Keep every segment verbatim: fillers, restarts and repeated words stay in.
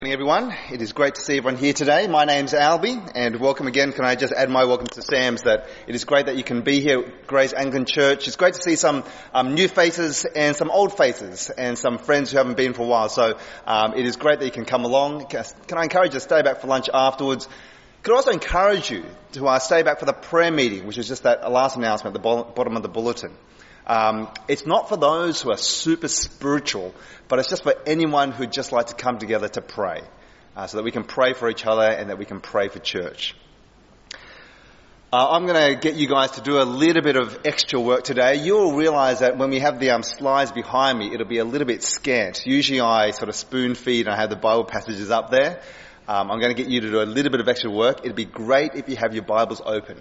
Good morning, everyone. It is great to see everyone here today. My name's Albie, and welcome again. Can I just add my welcome to Sam's, that it is great that you can be here at Grace Anglican Church. It's great to see some um, new faces and some old faces and some friends who haven't been for a while. So um, it is great that you can come along. Can I encourage you to stay back for lunch afterwards? Could I also encourage you to uh, stay back for the prayer meeting, which is just that last announcement at the bo- bottom of the bulletin. Um, it's not for those who are super spiritual, but it's just for anyone who'd just like to come together to pray, uh, so that we can pray for each other and that we can pray for church. Uh, I'm going to get you guys to do a little bit of extra work today. You'll realise that when we have the um, slides behind me, it'll be a little bit scant. Usually I sort of spoon feed and I have the Bible passages up there. Um, I'm going to get you to do a little bit of extra work. It'd be great if you have your Bibles open.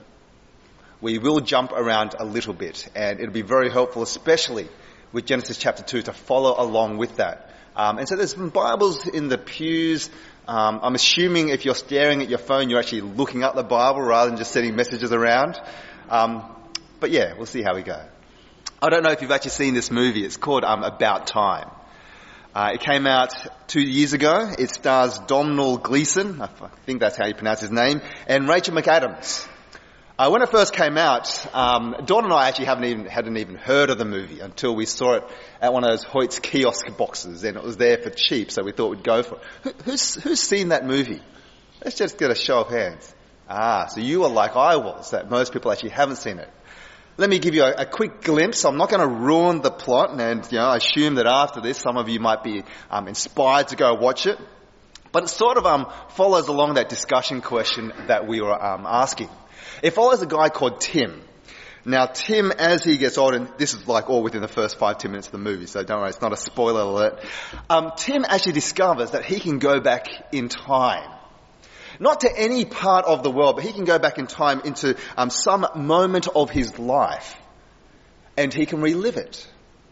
We will jump around a little bit, and it'll be very helpful, especially with Genesis chapter two, to follow along with that. Um, and so there's some Bibles in the pews. Um, I'm assuming if you're staring at your phone, you're actually looking up the Bible rather than just sending messages around. Um, but yeah, we'll see how we go. I don't know if you've actually seen this movie. It's called um, About Time. Uh, it came out two years ago. It stars Domhnall Gleeson, I think that's how you pronounce his name, and Rachel McAdams. Uh, when it first came out, um, Dawn and I actually haven't even, hadn't even heard of the movie until we saw it at one of those Hoyt's kiosk boxes, and it was there for cheap, so we thought we'd go for it. Who, who's, who's seen that movie? Let's just get a show of hands. Ah, so you were like I was, that most people actually haven't seen it. Let me give you a, a quick glimpse. I'm not going to ruin the plot, and you know, I assume that after this, some of you might be um, inspired to go watch it. But it sort of um, follows along that discussion question that we were um, asking. It follows a guy called Tim. Now, Tim, as he gets older, and this is like all within the first five, ten minutes of the movie, so don't worry, it's not a spoiler alert. Um, Tim actually discovers that he can go back in time. Not to any part of the world, but he can go back in time into um, some moment of his life, and he can relive it.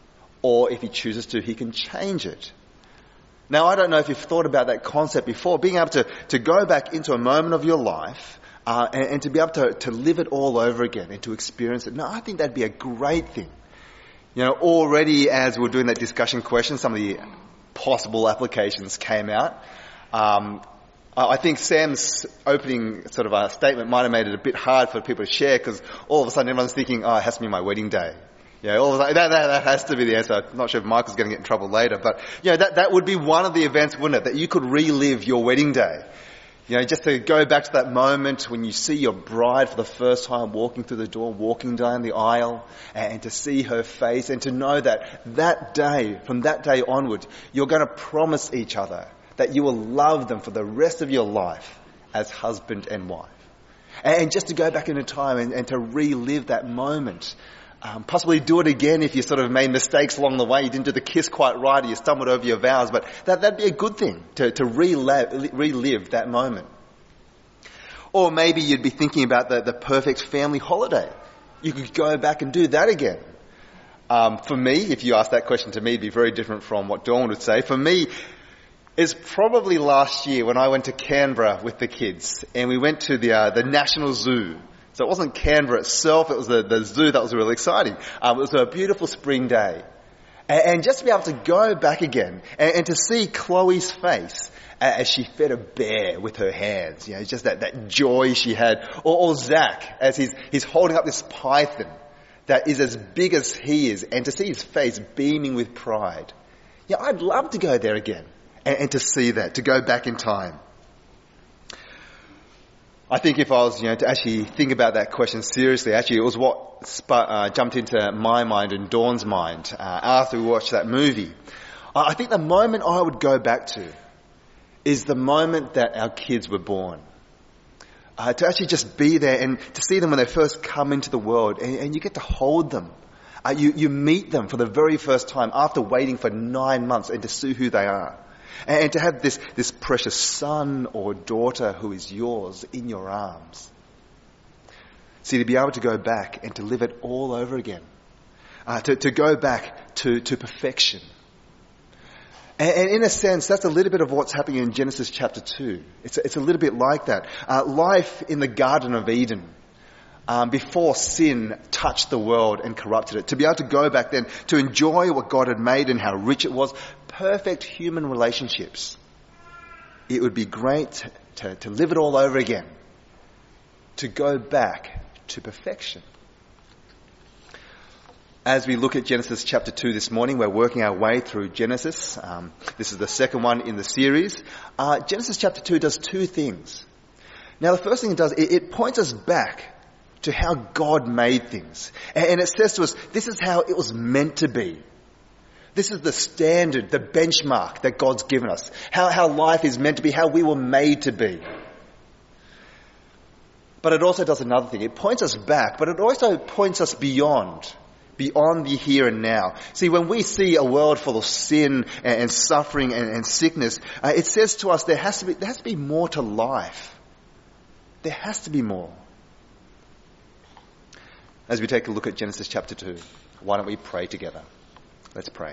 Or if he chooses to, he can change it. Now, I don't know if you've thought about that concept before, being able to, to go back into a moment of your life, Uh, and, and to be able to, to live it all over again and to experience it. No, I think that'd be a great thing. You know, already as we were doing that discussion question, some of the possible applications came out. Um, I think Sam's opening sort of a statement might have made it a bit hard for people to share, because all of a sudden everyone's thinking, oh, it has to be my wedding day. Yeah, all of a sudden, that, that, that has to be the answer. I'm not sure if Michael's going to get in trouble later, but you know, that, that would be one of the events, wouldn't it? That you could relive your wedding day. You know, just to go back to that moment when you see your bride for the first time walking through the door, walking down the aisle, and to see her face, and to know that that day, from that day onward, you're going to promise each other that you will love them for the rest of your life as husband and wife. And just to go back into time and, and to relive that moment. Um, possibly do it again if you sort of made mistakes along the way. You didn't do the kiss quite right, or you stumbled over your vows. But that, that'd be a good thing, to, to relive, relive that moment. Or maybe you'd be thinking about the, the perfect family holiday. You could go back and do that again. Um, for me, if you asked that question to me, it'd be very different from what Dawn would say. For me, it's probably last year when I went to Canberra with the kids, and we went to the uh, the National Zoo. So it wasn't Canberra itself, it was the, the zoo that was really exciting. Um, it was a beautiful spring day. And, and just to be able to go back again and, and to see Chloe's face as she fed a bear with her hands, you know, just that, that joy she had. Or, or Zach, as he's, he's holding up this python that is as big as he is, and to see his face beaming with pride. Yeah, I'd love to go there again and, and to see that, to go back in time. I think if I was, you know, to actually think about that question seriously, actually it was what sp- uh, jumped into my mind and Dawn's mind uh, after we watched that movie. I think the moment I would go back to is the moment that our kids were born. Uh, to actually just be there and to see them when they first come into the world, and, and you get to hold them. Uh, you, you meet them for the very first time after waiting for nine months and to see who they are. And to have this, this precious son or daughter who is yours in your arms. See, to be able to go back and to live it all over again. Uh, to, to go back to, to perfection. And, and in a sense, that's a little bit of what's happening in Genesis chapter two. It's, it's a little bit like that. Uh, life in the Garden of Eden. Um, before sin touched the world and corrupted it. To be able to go back then, to enjoy what God had made and how rich it was. Perfect human relationships. it would be great to, to live it all over again, to go back to perfection. As we look at Genesis chapter two this morning, we're working our way through Genesis. Um, this is the second one in the series. Uh, Genesis chapter two does two things. Now, the first thing it does, it, it points us back to how God made things. And, and it says to us, this is how it was meant to be. This is the standard, the benchmark that God's given us. How, how life is meant to be, how we were made to be. But it also does another thing. It points us back, but it also points us beyond. Beyond the here and now. See, when we see a world full of sin and, and suffering and, and sickness, uh, it says to us there has to be there has to be more to life. There has to be more. As we take a look at Genesis chapter two, why don't we pray together? Let's pray.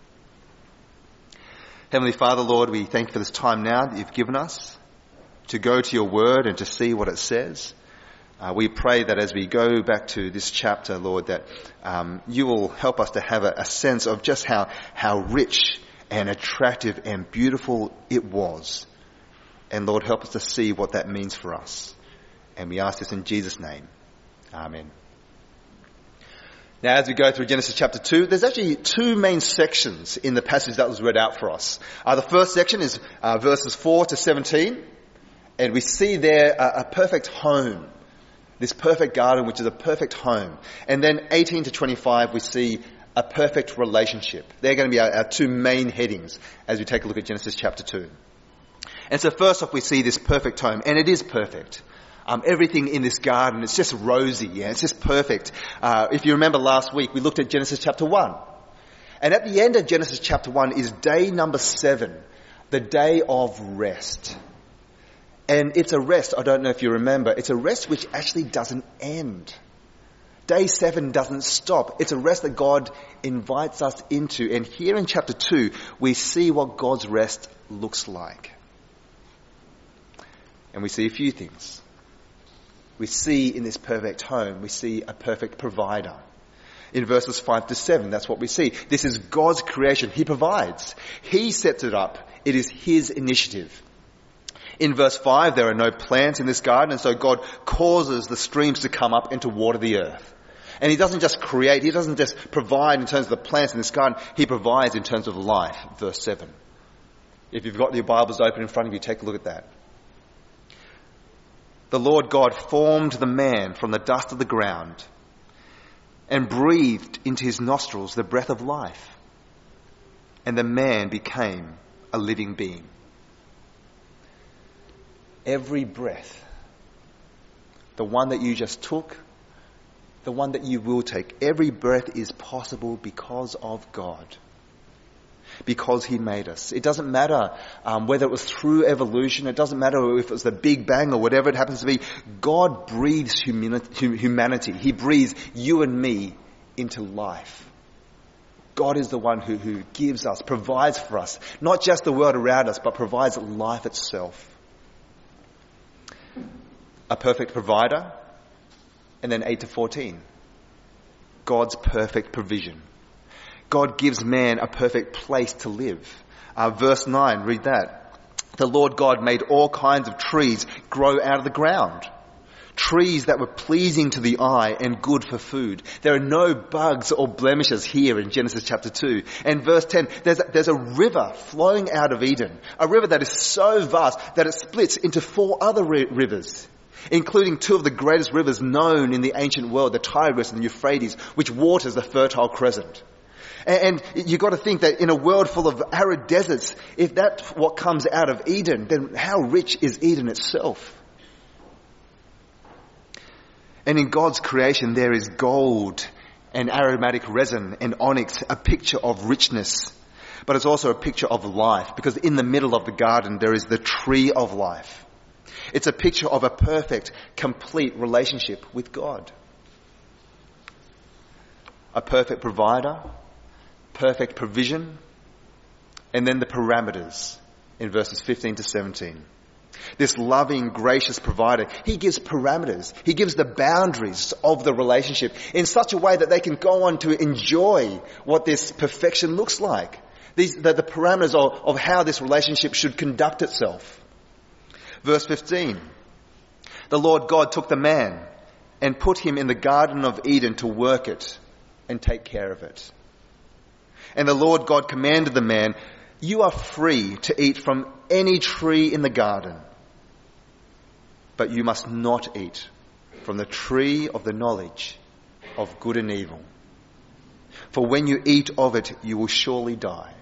Heavenly Father, Lord, we thank you for this time now that you've given us to go to your word and to see what it says. Uh, we pray that as we go back to this chapter, Lord, that um, you will help us to have a, a sense of just how, how rich and attractive and beautiful it was. And Lord, help us to see what that means for us. And we ask this in Jesus' name. Amen. Now, as we go through Genesis chapter two, there's actually two main sections in the passage that was read out for us. Uh, the first section is uh, verses four to seventeen. And we see there a, a perfect home. This perfect garden, which is a perfect home. And then eighteen to twenty-five, we see a perfect relationship. They're going to be our, our two main headings as we take a look at Genesis chapter two. And so first off, we see this perfect home. And it is perfect. Um, everything in this garden, it's just rosy. Yeah, it's just perfect. Uh, if you remember last week, we looked at Genesis chapter one. And at the end of Genesis chapter one is day number seven, the day of rest. And it's a rest, I don't know if you remember, it's a rest which actually doesn't end. Day seven doesn't stop. It's a rest that God invites us into. And here in chapter two, we see what God's rest looks like. And we see a few things. We see in this perfect home, we see a perfect provider. In verses five to seven, that's what we see. This is God's creation. He provides. He sets it up. It is His initiative. In verse five, there are no plants in this garden, and so God causes the streams to come up and to water the earth. And He doesn't just create, He doesn't just provide in terms of the plants in this garden, He provides in terms of life. Verse seven. If you've got your Bibles open in front of you, take a look at that. The Lord God formed the man from the dust of the ground and breathed into his nostrils the breath of life. And the man became a living being. Every breath, the one that you just took, the one that you will take, every breath is possible because of God. Because He made us. It doesn't matter um, whether it was through evolution, it doesn't matter if it was the Big Bang or whatever it happens to be. God breathes humani- humanity. He breathes you and me into life. God is the one who, who gives us, provides for us, not just the world around us, but provides life itself. A perfect provider, and then eight to fourteen. God's perfect provision. God gives man a perfect place to live. Uh, verse nine, read that. The Lord God made all kinds of trees grow out of the ground. Trees that were pleasing to the eye and good for food. There are no bugs or blemishes here in Genesis chapter two. And verse ten, there's a, there's a river flowing out of Eden. A river that is so vast that it splits into four other ri- rivers. Including two of the greatest rivers known in the ancient world, the Tigris and the Euphrates, which waters the Fertile Crescent. And, and you've got to think that in a world full of arid deserts, if that's what comes out of Eden, then how rich is Eden itself? And in God's creation, there is gold and aromatic resin and onyx, a picture of richness. But it's also a picture of life, because in the middle of the garden, there is the tree of life. It's a picture of a perfect, complete relationship with God. A perfect provider, perfect provision, and then the parameters in verses fifteen to seventeen. This loving, gracious provider, He gives parameters. He gives the boundaries of the relationship in such a way that they can go on to enjoy what this perfection looks like. These, the, the parameters of, of how this relationship should conduct itself. Verse fifteen. The Lord God took the man and put him in the Garden of Eden to work it and take care of it. And the Lord God commanded the man, you are free to eat from any tree in the garden, but you must not eat from the tree of the knowledge of good and evil. For when you eat of it, you will surely die.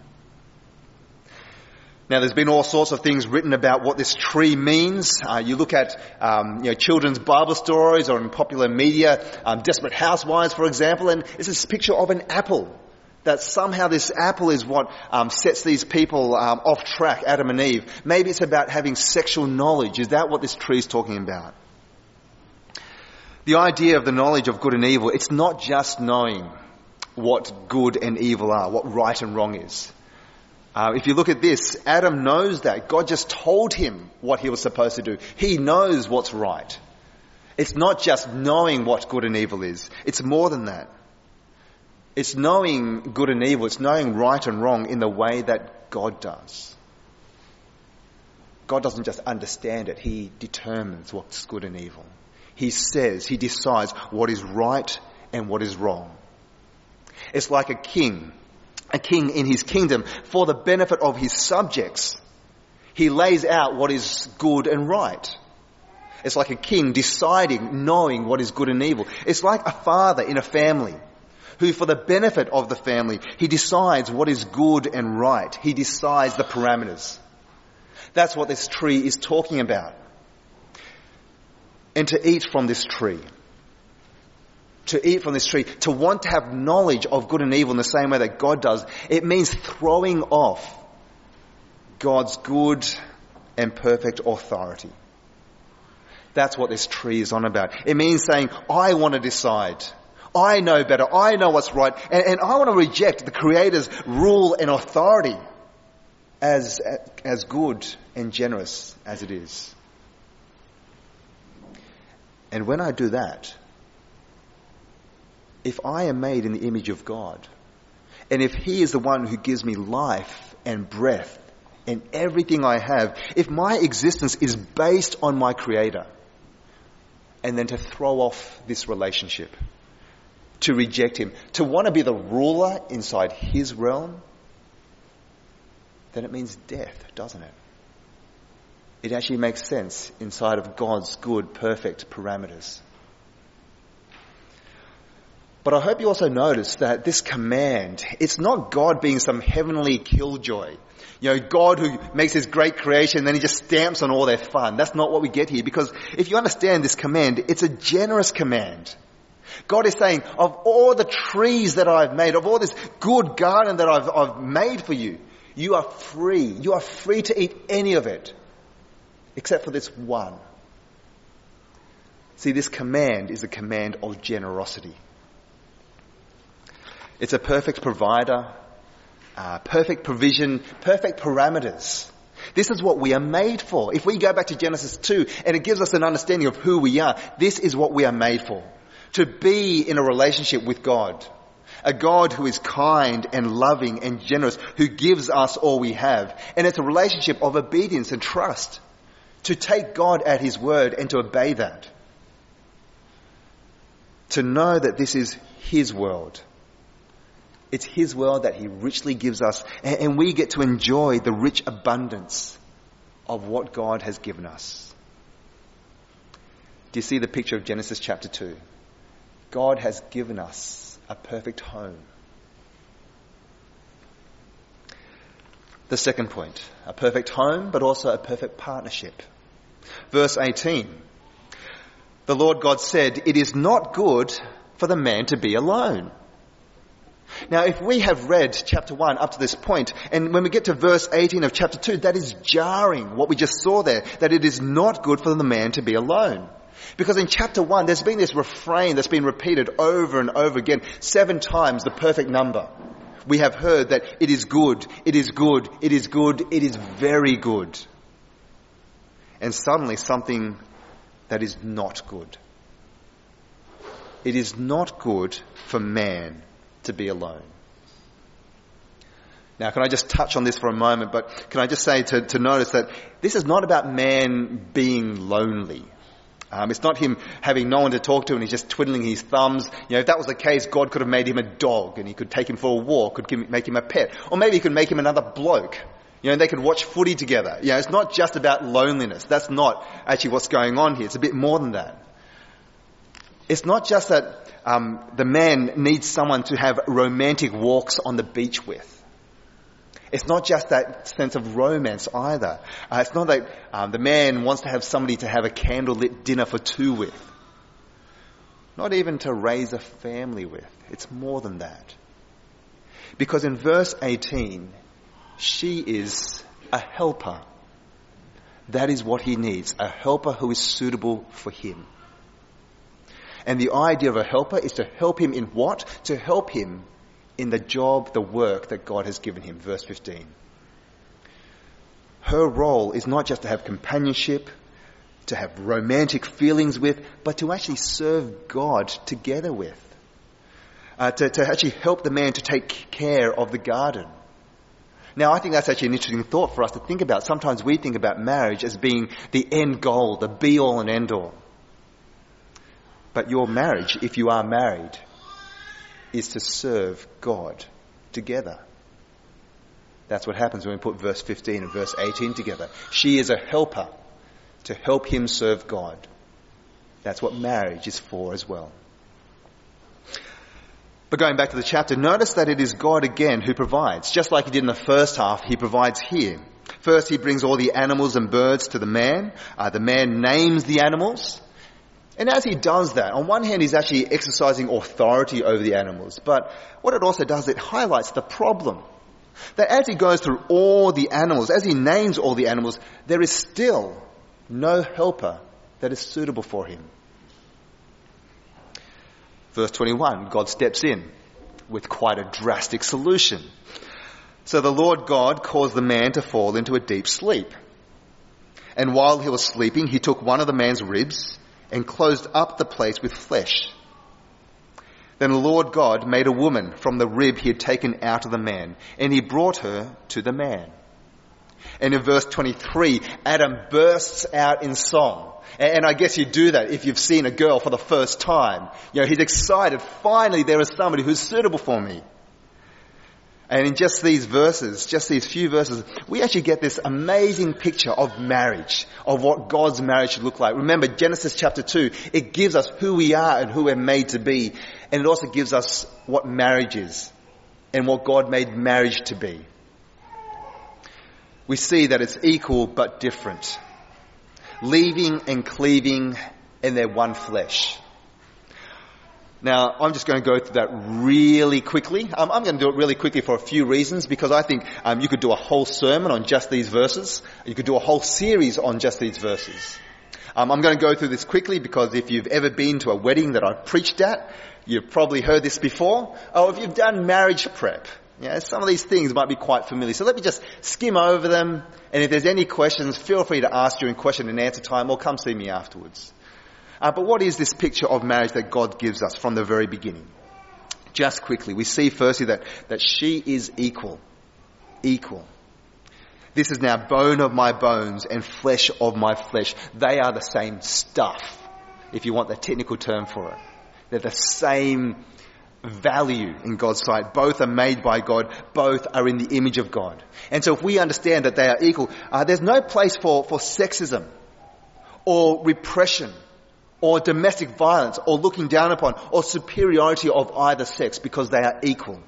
Now, there's been all sorts of things written about what this tree means. Uh, you look at um, you know, children's Bible stories or in popular media, um, Desperate Housewives, for example, and it's this picture of an apple. That somehow this apple is what um, sets these people um, off track, Adam and Eve. Maybe it's about having sexual knowledge. Is that what this tree is talking about? The idea of the knowledge of good and evil, it's not just knowing what good and evil are, what right and wrong is. Uh, if you look at this, Adam knows that. God just told him what he was supposed to do. He knows what's right. It's not just knowing what good and evil is. It's more than that. It's knowing good and evil. It's knowing right and wrong in the way that God does. God doesn't just understand it. He determines what's good and evil. He says, he decides what is right and what is wrong. It's like a king. A king in his kingdom, for the benefit of his subjects, he lays out what is good and right. It's like a king deciding, knowing what is good and evil. It's like a father in a family who, for the benefit of the family, he decides what is good and right. He decides the parameters. That's what this tree is talking about. And to eat from this tree, to eat from this tree, to want to have knowledge of good and evil in the same way that God does, it means throwing off God's good and perfect authority. That's what this tree is on about. It means saying, I want to decide. I know better. I know what's right. And, and I want to reject the Creator's rule and authority as, as good and generous as it is. And when I do that, if I am made in the image of God, and if He is the one who gives me life and breath and everything I have, if my existence is based on my Creator, and then to throw off this relationship, to reject Him, to want to be the ruler inside His realm, then it means death, doesn't it? It actually makes sense inside of God's good, perfect parameters. But I hope you also notice that this command, it's not God being some heavenly killjoy. You know, God who makes His great creation, then He just stamps on all their fun. That's not what we get here. Because if you understand this command, it's a generous command. God is saying, of all the trees that I've made, of all this good garden that I've, I've made for you, you are free. You are free to eat any of it, except for this one. See, this command is a command of generosity. It's a perfect provider, uh, perfect provision, perfect parameters. This is what we are made for. If we go back to Genesis two, and it gives us an understanding of who we are, this is what we are made for. To be in a relationship with God. A God who is kind and loving and generous, who gives us all we have. And it's a relationship of obedience and trust. To take God at His word and to obey that. To know that this is His world. It's His world that He richly gives us, and we get to enjoy the rich abundance of what God has given us. Do you see the picture of Genesis chapter two? God has given us a perfect home. The second point, a perfect home, but also a perfect partnership. Verse eighteen, the Lord God said, "It is not good for the man to be alone." Now, if we have read chapter one up to this point, and when we get to verse eighteen of chapter two, that is jarring, what we just saw there, that it is not good for the man to be alone. Because in chapter one, there's been this refrain that's been repeated over and over again, seven times the perfect number. We have heard that it is good, it is good, it is good, it is very good. And suddenly something that is not good. It is not good for man to be alone. Now, can I just touch on this for a moment, but can I just say to, to notice that this is not about man being lonely. Um, it's not him having no one to talk to and he's just twiddling his thumbs. You know, if that was the case, God could have made him a dog and he could take him for a walk, could give, make him a pet. Or maybe he could make him another bloke. You know, and they could watch footy together. You know, it's not just about loneliness. That's not actually what's going on here. It's a bit more than that. It's not just that um, the man needs someone to have romantic walks on the beach with. It's not just that sense of romance either. Uh, it's not that um, the man wants to have somebody to have a candlelit dinner for two with. Not even to raise a family with. It's more than that. Because in verse eighteen, she is a helper. That is what he needs. A helper who is suitable for him. And the idea of a helper is to help him in what? To help him in the job, the work that God has given him. Verse fifteen. Her role is not just to have companionship, to have romantic feelings with, but to actually serve God together with. Uh, to, to actually help the man to take care of the garden. Now, I think that's actually an interesting thought for us to think about. Sometimes we think about marriage as being the end goal, the be-all and end-all. But your marriage, if you are married, is to serve God together. That's what happens when we put verse fifteen and verse eighteen together. She is a helper to help him serve God. That's what marriage is for as well. But going back to the chapter, notice that it is God again who provides. Just like he did in the first half, he provides here. First, he brings all the animals and birds to the man. Uh, the man names the animals. And as he does that, on one hand, he's actually exercising authority over the animals. But what it also does, it highlights the problem. That as he goes through all the animals, as he names all the animals, there is still no helper that is suitable for him. Verse twenty-one, God steps in with quite a drastic solution. So the Lord God caused the man to fall into a deep sleep. And while he was sleeping, he took one of the man's ribs and closed up the place with flesh. Then the Lord God made a woman from the rib he had taken out of the man, and he brought her to the man. And in verse twenty-three, Adam bursts out in song. And I guess you do that if you've seen a girl for the first time. You know, he's excited. Finally, there is somebody who's suitable for me. And in just these verses, just these few verses, we actually get this amazing picture of marriage, of what God's marriage should look like. Remember, Genesis chapter two, it gives us who we are and who we're made to be. And it also gives us what marriage is and what God made marriage to be. We see that it's equal but different. Leaving and cleaving, and they're one flesh. Now, I'm just going to go through that really quickly. Um, I'm going to do it really quickly for a few reasons, because I think um, you could do a whole sermon on just these verses. You could do a whole series on just these verses. Um, I'm going to go through this quickly because if you've ever been to a wedding that I've preached at, you've probably heard this before. Or if you've done marriage prep, you know, some of these things might be quite familiar. So let me just skim over them. And if there's any questions, feel free to ask during question and answer time or come see me afterwards. Uh, but what is this picture of marriage that God gives us from the very beginning? Just quickly, we see firstly that, that she is equal. Equal. This is now bone of my bones and flesh of my flesh. They are the same stuff, if you want the technical term for it. They're the same value in God's sight. Both are made by God. Both are in the image of God. And so if we understand that they are equal, uh, there's no place for, for sexism or repression or domestic violence or looking down upon or superiority of either sex, because they are equal.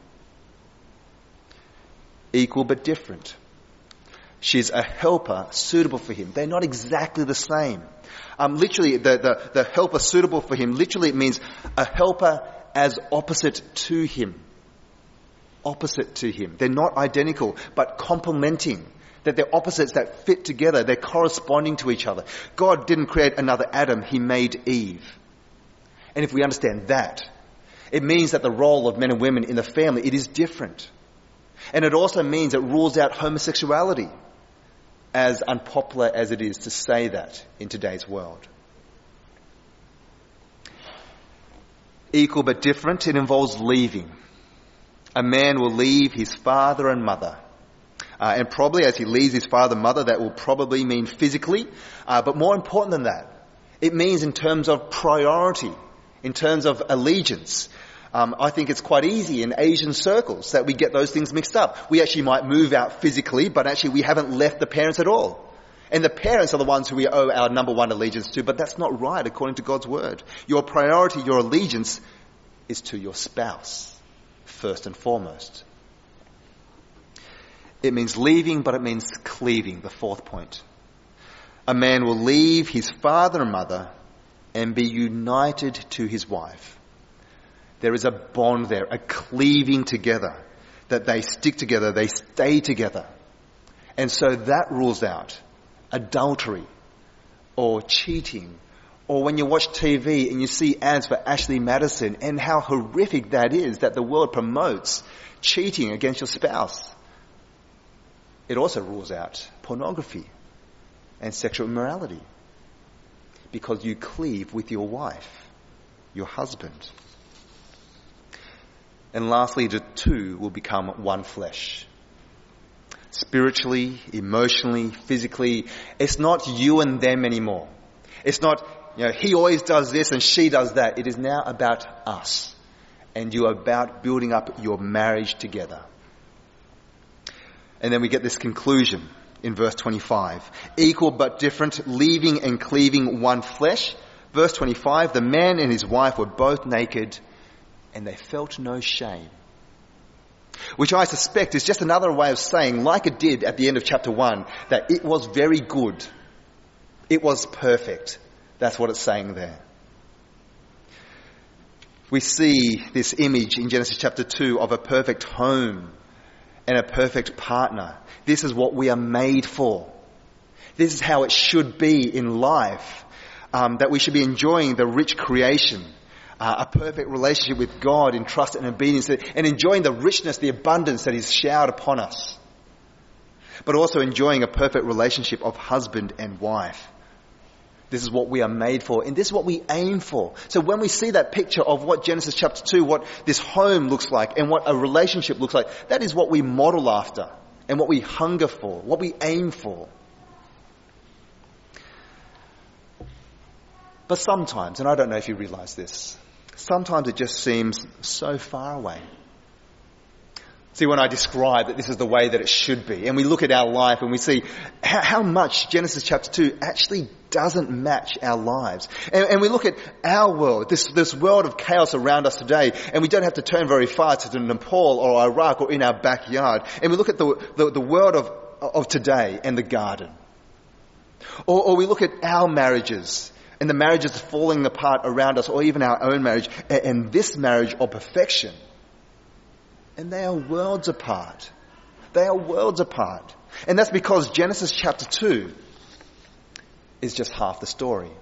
Equal but different. She's a helper suitable for him. They're not exactly the same. Um, literally, the, the, the helper suitable for him, literally it means a helper as opposite to him. Opposite to him. They're not identical, but complementing. That they're opposites that fit together. They're corresponding to each other. God didn't create another Adam. He made Eve. And if we understand that, it means that the role of men and women in the family, it is different. And it also means it rules out homosexuality, as unpopular as it is to say that in today's world. Equal but different, it involves leaving. A man will leave his father and mother. Uh, and probably as he leaves his father and mother, that will probably mean physically. Uh, but more important than that, it means in terms of priority, in terms of allegiance. Um, I think it's quite easy in Asian circles that we get those things mixed up. We actually might move out physically, but actually we haven't left the parents at all. And the parents are the ones who we owe our number one allegiance to, but that's not right according to God's word. Your priority, your allegiance is to your spouse, first and foremost. It means leaving, but it means cleaving, the fourth point. A man will leave his father and mother and be united to his wife. There is a bond there, a cleaving together, that they stick together, they stay together. And so that rules out adultery or cheating, or when you watch T V and you see ads for Ashley Madison and how horrific that is, that the world promotes cheating against your spouse. It also rules out pornography and sexual immorality, because you cleave with your wife, your husband. And lastly, the two will become one flesh. Spiritually, emotionally, physically, it's not you and them anymore. It's not, you know, he always does this and she does that. It is now about us. And you are about building up your marriage together. And then we get this conclusion in verse twenty-five. Equal but different, leaving and cleaving one flesh. Verse twenty-five, the man and his wife were both naked and they felt no shame. Which I suspect is just another way of saying, like it did at the end of chapter one, that it was very good. It was perfect. That's what it's saying there. We see this image in Genesis chapter two of a perfect home and a perfect partner. This is what we are made for. This is how it should be in life. Um, that we should be enjoying the rich creation, uh, a perfect relationship with God in trust and obedience, and enjoying the richness, the abundance that is showered upon us. But also enjoying a perfect relationship of husband and wife. This is what we are made for, and this is what we aim for. So when we see that picture of what Genesis chapter two, what this home looks like and what a relationship looks like, that is what we model after and what we hunger for, what we aim for. But sometimes, and I don't know if you realize this, sometimes it just seems so far away. See, when I describe that this is the way that it should be, and we look at our life and we see how, how much Genesis chapter two actually doesn't match our lives. And, and we look at our world, this, this world of chaos around us today, and we don't have to turn very far to Nepal or Iraq or in our backyard. And we look at the, the, the world of, of today and the garden. Or, or we look at our marriages and the marriages falling apart around us, or even our own marriage, and, and this marriage of perfection. And they are worlds apart. They are worlds apart. And that's because Genesis chapter two is just half the story.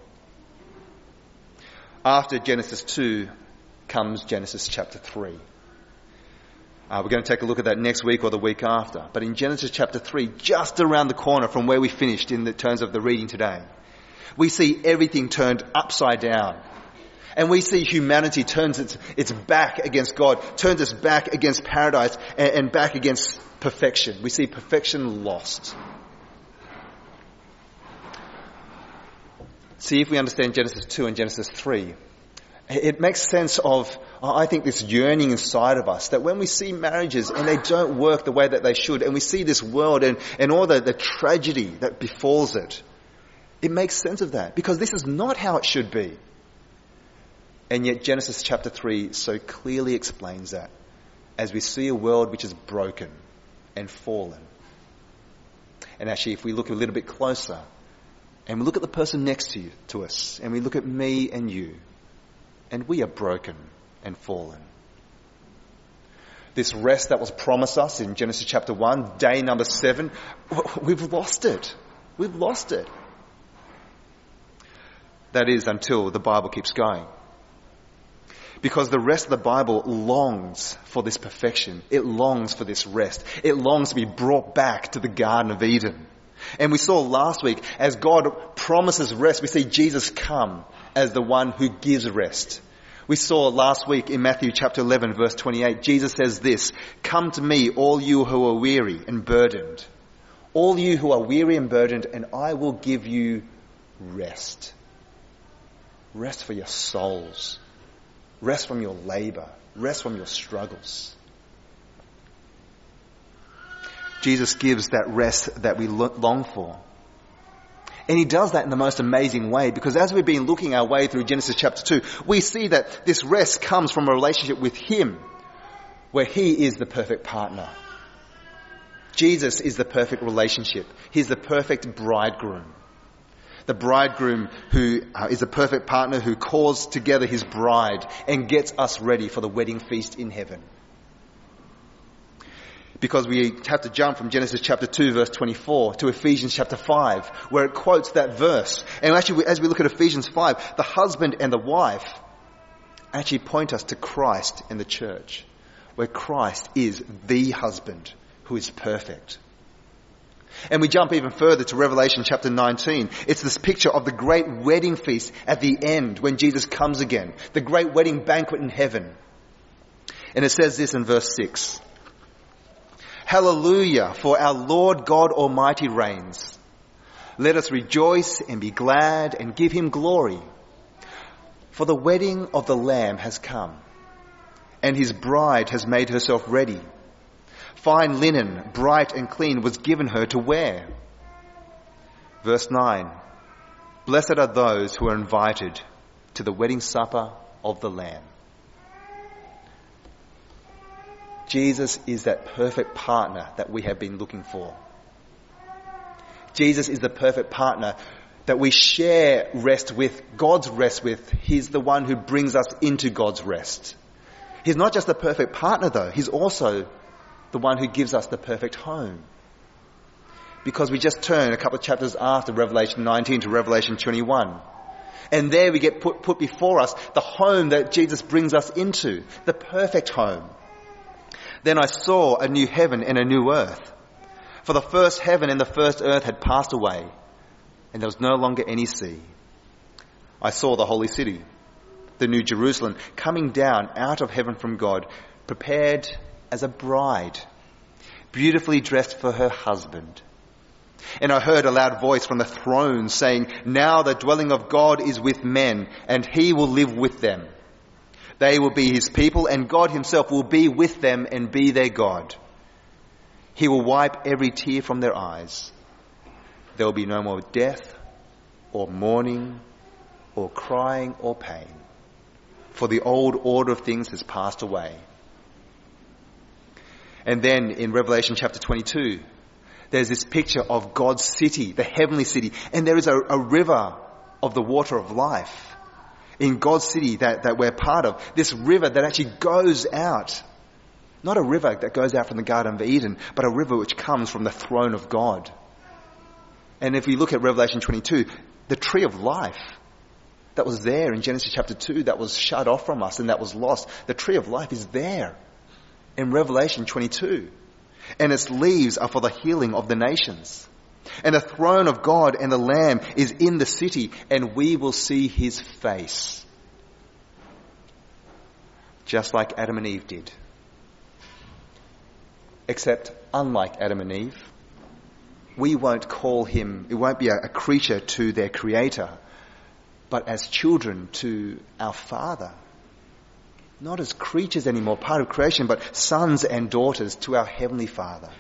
After Genesis two comes Genesis chapter three. Uh, we're going to take a look at that next week or the week after. But in Genesis chapter three, just around the corner from where we finished in the terms of the reading today, we see everything turned upside down. And we see humanity turns its, its back against God, turns its back against paradise, and, and back against perfection. We see perfection lost. See, if we understand Genesis two and Genesis three, it makes sense of, I think, this yearning inside of us, that when we see marriages and they don't work the way that they should, and we see this world and, and all the, the tragedy that befalls it, it makes sense of that, because this is not how it should be. And yet Genesis chapter three so clearly explains that, as we see a world which is broken and fallen. And actually, if we look a little bit closer, and we look at the person next to you, to us, and we look at me and you, and we are broken and fallen. This rest that was promised us in Genesis chapter one, day number seven, we've lost it. We've lost it. That is, until the Bible keeps going. Because the rest of the Bible longs for this perfection. It longs for this rest. It longs to be brought back to the Garden of Eden. And we saw last week, as God promises rest, we see Jesus come as the one who gives rest. We saw last week in Matthew chapter eleven, verse twenty-eight, Jesus says this, "Come to me, all you who are weary and burdened. All you who are weary and burdened, and I will give you rest." Rest for your souls. Rest from your labor. Rest from your struggles. Jesus gives that rest that we long for. And he does that in the most amazing way, because as we've been looking our way through Genesis chapter two, we see that this rest comes from a relationship with him, where he is the perfect partner. Jesus is the perfect relationship. He's the perfect bridegroom. The bridegroom who uh, is the perfect partner who calls together his bride and gets us ready for the wedding feast in heaven. Because we have to jump from Genesis chapter two verse twenty-four to Ephesians chapter five, where it quotes that verse. And actually, as we look at Ephesians five, the husband and the wife actually point us to Christ and the church, where Christ is the husband who is perfect. And we jump even further to Revelation chapter nineteen. It's this picture of the great wedding feast at the end when Jesus comes again, the great wedding banquet in heaven. And it says this in verse six. "Hallelujah, for our Lord God Almighty reigns. Let us rejoice and be glad and give him glory. For the wedding of the Lamb has come, and his bride has made herself ready. Fine linen, bright and clean, was given her to wear." Verse nine. "Blessed are those who are invited to the wedding supper of the Lamb." Jesus is that perfect partner that we have been looking for. Jesus is the perfect partner that we share rest with, God's rest with. He's the one who brings us into God's rest. He's not just the perfect partner though, he's also the one who gives us the perfect home. Because we just turn a couple of chapters after Revelation nineteen to Revelation twenty-one. And there we get put, put before us the home that Jesus brings us into, the perfect home. "Then I saw a new heaven and a new earth. For the first heaven and the first earth had passed away, and there was no longer any sea. I saw the holy city, the new Jerusalem, coming down out of heaven from God, prepared as a bride, beautifully dressed for her husband. And I heard a loud voice from the throne saying, 'Now the dwelling of God is with men, and he will live with them. They will be his people, and God himself will be with them and be their God. He will wipe every tear from their eyes. There will be no more death, or mourning, or crying, or pain. For the old order of things has passed away.'" And then in Revelation chapter twenty-two, there's this picture of God's city, the heavenly city, and there is a, a river of the water of life in God's city that, that we're part of. This river that actually goes out. Not a river that goes out from the Garden of Eden, but a river which comes from the throne of God. And if we look at Revelation twenty-two, the tree of life that was there in Genesis chapter two, that was shut off from us and that was lost, the tree of life is there in Revelation twenty-two. And its leaves are for the healing of the nations. And the throne of God and the Lamb is in the city, and we will see his face. Just like Adam and Eve did. Except, unlike Adam and Eve, we won't call him, it won't be a, a creature to their creator, but as children to our Father. Not as creatures anymore, part of creation, but sons and daughters to our Heavenly Father.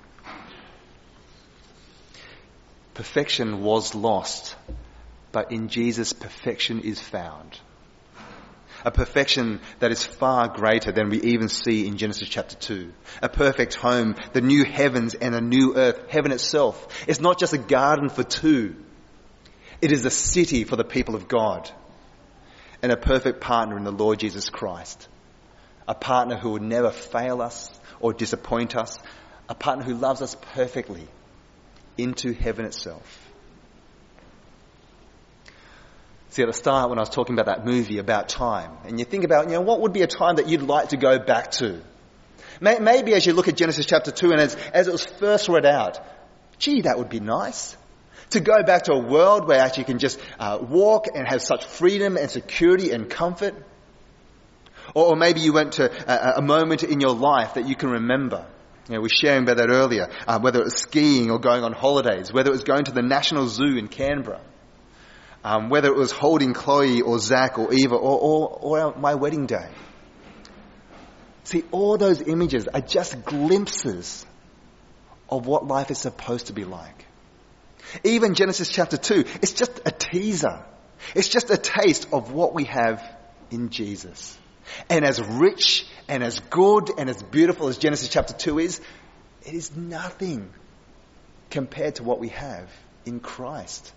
Perfection was lost, but in Jesus perfection is found. A perfection that is far greater than we even see in Genesis chapter two. A perfect home, the new heavens and a new earth, heaven itself. It's not just a garden for two. It is a city for the people of God. And a perfect partner in the Lord Jesus Christ. A partner who will never fail us or disappoint us. A partner who loves us perfectly into heaven itself. See, at the start when I was talking about that movie about time, and you think about, you know, what would be a time that you'd like to go back to? Maybe as you look at Genesis chapter two and as, as it was first read out, gee, that would be nice. To go back to a world where actually you can just uh, walk and have such freedom and security and comfort. Or, or maybe you went to a, a moment in your life that you can remember. You know, we were sharing about that earlier, uh, whether it was skiing or going on holidays, whether it was going to the National Zoo in Canberra, um, whether it was holding Chloe or Zach or Eva or, or, or our, my wedding day. See, all those images are just glimpses of what life is supposed to be like. Even Genesis chapter two, it's just a teaser. It's just a taste of what we have in Jesus. And as rich and as good and as beautiful as Genesis chapter two is, it is nothing compared to what we have in Christ.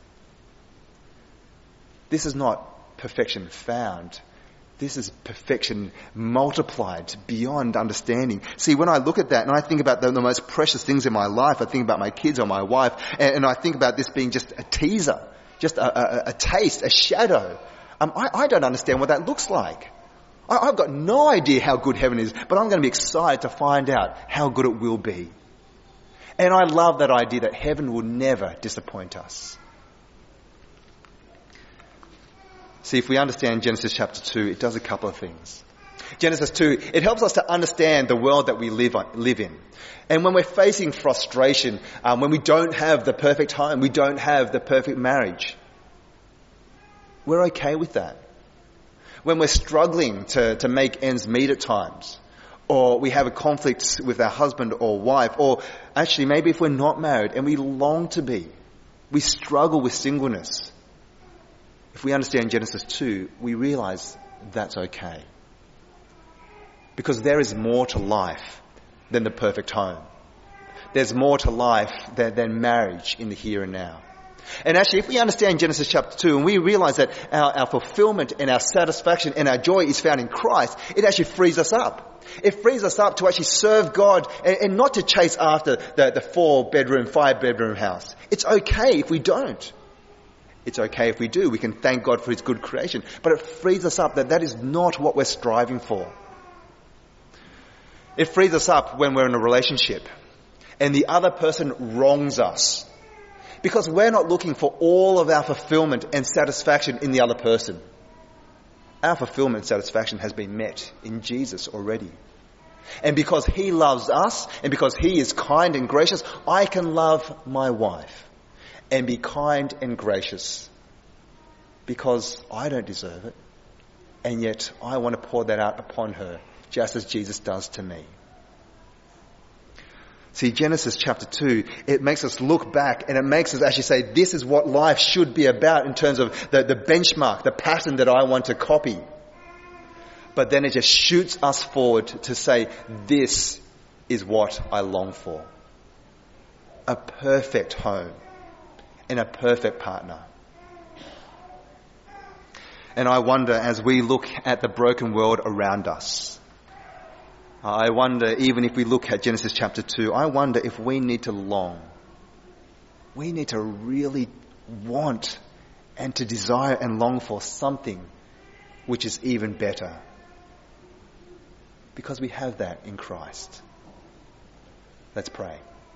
This is not perfection found. This is perfection multiplied beyond understanding. See, when I look at that and I think about the, the most precious things in my life, I think about my kids or my wife, and, and I think about this being just a teaser, just a, a, a taste, a shadow. Um, I, I don't understand what that looks like. I, I've got no idea how good heaven is, but I'm going to be excited to find out how good it will be. And I love that idea that heaven will never disappoint us. See, if we understand Genesis chapter two, it does a couple of things. Genesis two, it helps us to understand the world that we live, on, live in. And when we're facing frustration, um, when we don't have the perfect home, we don't have the perfect marriage, we're okay with that. When we're struggling to, to make ends meet at times, or we have a conflict with our husband or wife, or actually maybe if we're not married and we long to be, we struggle with singleness. If we understand Genesis two, we realize that's okay. Because there is more to life than the perfect home. There's more to life than, than marriage in the here and now. And actually, if we understand Genesis chapter two and we realize that our, our fulfillment and our satisfaction and our joy is found in Christ, it actually frees us up. It frees us up to actually serve God and, and not to chase after the, the four-bedroom, five-bedroom house. It's okay if we don't. It's okay if we do. We can thank God for His good creation. But it frees us up that that is not what we're striving for. It frees us up when we're in a relationship and the other person wrongs us. Because we're not looking for all of our fulfillment and satisfaction in the other person. Our fulfillment and satisfaction has been met in Jesus already. And because He loves us and because He is kind and gracious, I can love my wife and be kind and gracious because I don't deserve it. And yet I want to pour that out upon her just as Jesus does to me. See, Genesis chapter two, it makes us look back and it makes us actually say, this is what life should be about in terms of the, the benchmark, the pattern that I want to copy. But then it just shoots us forward to say, this is what I long for. A perfect home and a perfect partner. And I wonder, as we look at the broken world around us, I wonder, even if we look at Genesis chapter two, I wonder if we need to long. We need to really want and to desire and long for something which is even better. Because we have that in Christ. Let's pray.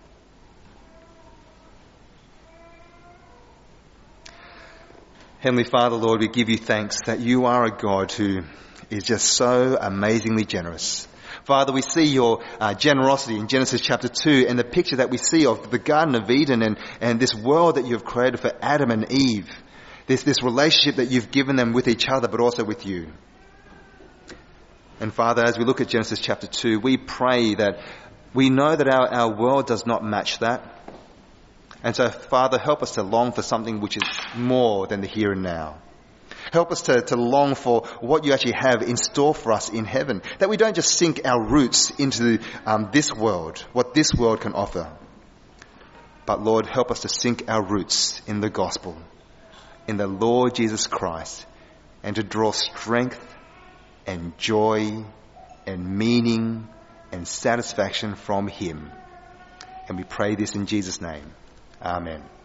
Heavenly Father, Lord, we give you thanks that you are a God who is just so amazingly generous. Father, we see your uh, generosity in Genesis chapter two and the picture that we see of the Garden of Eden and, and this world that you have created for Adam and Eve. This, this relationship that you've given them with each other but also with you. And Father, as we look at Genesis chapter two, we pray that we know that our, our world does not match that. And so, Father, help us to long for something which is more than the here and now. Help us to, to long for what you actually have in store for us in heaven. That we don't just sink our roots into um, this world, what this world can offer. But Lord, help us to sink our roots in the gospel, in the Lord Jesus Christ, and to draw strength and joy and meaning and satisfaction from Him. And we pray this in Jesus' name. Amen.